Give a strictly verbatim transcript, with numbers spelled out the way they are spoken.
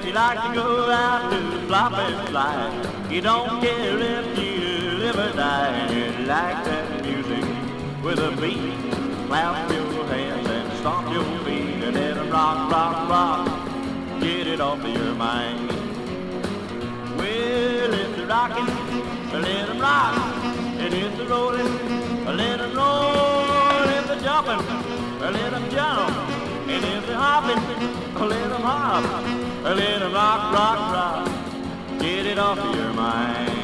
you like to go out to flop and fly. You don't care if you live or die. You like that music with a beat. Clap your hands and stomp your feet and let 'em rock, rock, rock. Get it off of your mind. Well, if they're rocking, let 'em rock. And if they're rolling, let 'em roll. If they're jumping, let 'em jump. And if they're hopping, let 'em hop. Let 'em rock, rock, rock. Get it off of your mind.